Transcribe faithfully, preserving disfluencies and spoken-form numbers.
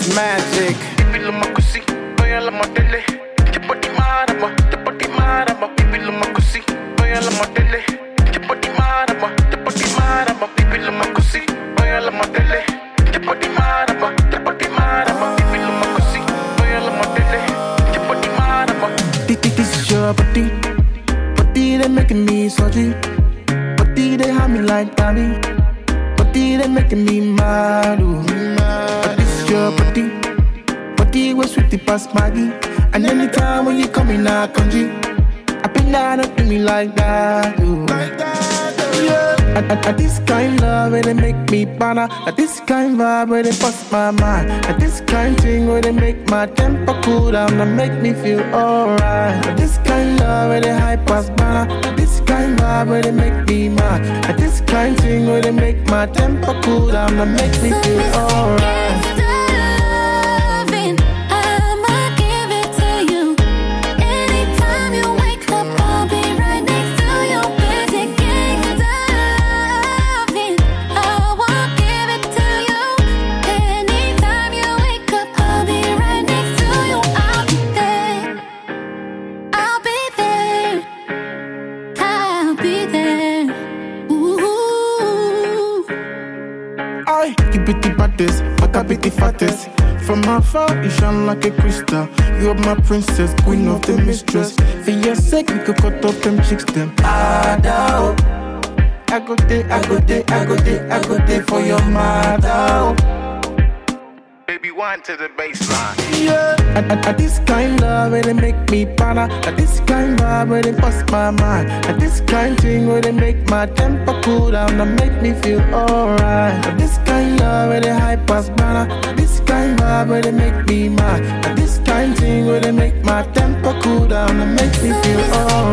magic. Ipilo makusi, oya la modele. Chapati marama, chapati marama. Ipilo makusi, oya la modele. Chapati marama, chapati marama. Ipilo makusi, oya la modele. Chapati marama, chapati marama. Ipilo makusi, oya la modele. Chapati marama. This is your body, body they making me surgery. Body they have me like Tommy. Body they making me mad, ooh. But this is your body, body was sweetie past Maggie. And anytime when you come in our country, I been down up to me like that, ooh. Yeah. At, at, at this kind love where they make me banner. At this kind vibe where they bust my mind. At this kind thing where they make my temper cool down and make me feel alright. At this kind love where they hype us banner. At this kind vibe where they make me mad. At this kind thing where they make my temper cool down and make me feel alright. The fattest. From afar, you shine like a crystal. You are my princess, queen of the mistress. For your sake, we could cut off them chicks, them. Adao. I go there, I go there, I go there, I go there for your mother. Baby, one to the baseline. Yeah. At, at, at this kind love where they make me banner. At this kind vibe where they bust my mind. At this kind thing where they make my temper cool down and make me feel alright. At this kind love where they hype us banner. At this kind vibe where they make me mad. At this kind thing where they make my temper cool down and make me feel alright.